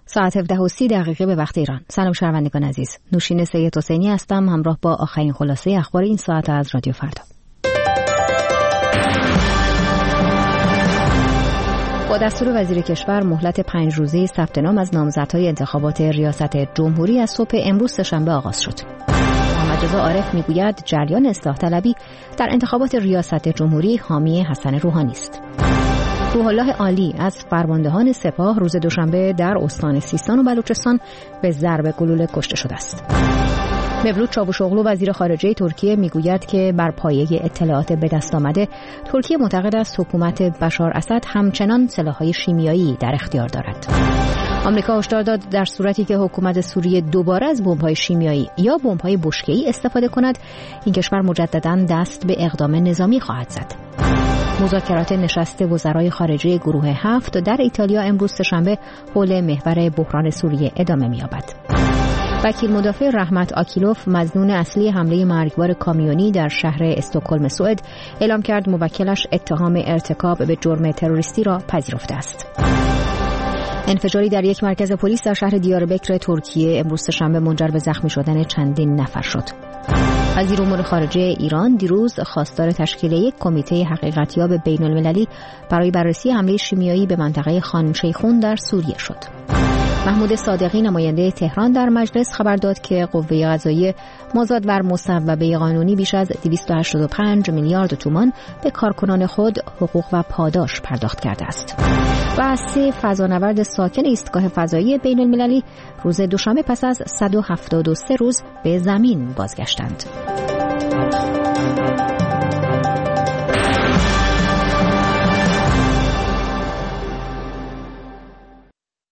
ساعت 17:30 به وقت ایران. سلام شنوندگان عزیز. نوشین سید حسینی هستم همراه با آخرین خلاصه اخبار این ساعت از رادیو فردا. با دستور وزیر کشور مهلت 5 روزه ثبت نام از نامزدهای انتخابات ریاست جمهوری از صبح امروز سه‌شنبه آغاز شد. محمد رضا عارف میگوید جریان اصلاح طلبی در انتخابات ریاست جمهوری حامی حسن روحانی است. روح الله عالی از فرماندهان سپاه روز دوشنبه در استان سیستان و بلوچستان به ضرب گلوله کشته شده است. مevlut چاوشوغلو وزیر خارجه ترکیه میگوید که بر پایه اطلاعات به دست آمده ترکیه معتقد است حکومت بشار اسد همچنان سلاح‌های شیمیایی در اختیار دارد. آمریکا هشدار داد در صورتی که حکومت سوریه دوباره از بمب‌های شیمیایی یا بمب‌های بشکه‌ای استفاده کند این کشور مجدداً دست به اقدام نظامی خواهد زد. مذاکرات نشست وزرای خارجه گروه 7 در ایتالیا امروز سه‌شنبه حول محور بحران سوریه ادامه می‌یابد. وکیل مدافع رحمت آکیلوف مظنون اصلی حمله مرگبار کامیونی در شهر استکهلم سوئد اعلام کرد موکلش اتهام ارتکاب به جرم تروریستی را پذیرفته است. انفجاری در یک مرکز پلیس در شهر دیاربکر ترکیه امروز سه‌شنبه منجر به زخمی شدن چندین نفر شد. وزیر امور خارجه ایران دیروز خواستار تشکیل یک کمیته حقیقتیاب بین‌المللی برای بررسی حمله شیمیایی به منطقه خان شیخون در سوریه شد. محمود صادقی نماینده تهران در مجلس خبر داد که قوه قضاییه مازاد بر مصوبه قانونی بیش از 285 میلیارد تومان به کارکنان خود حقوق و پاداش پرداخت کرده است. و 3 فضانورد ساکن ایستگاه فضایی بین‌المللی روز دوشنبه پس از 173 روز به زمین بازگشتند.